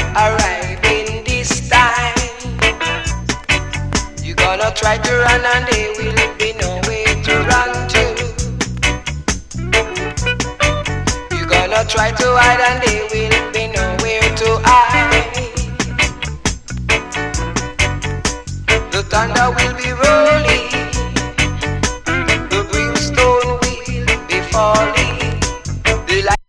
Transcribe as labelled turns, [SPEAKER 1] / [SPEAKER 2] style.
[SPEAKER 1] arriving this time. You're gonna try to run and there will be no way to run to. You're gonna try to hide and there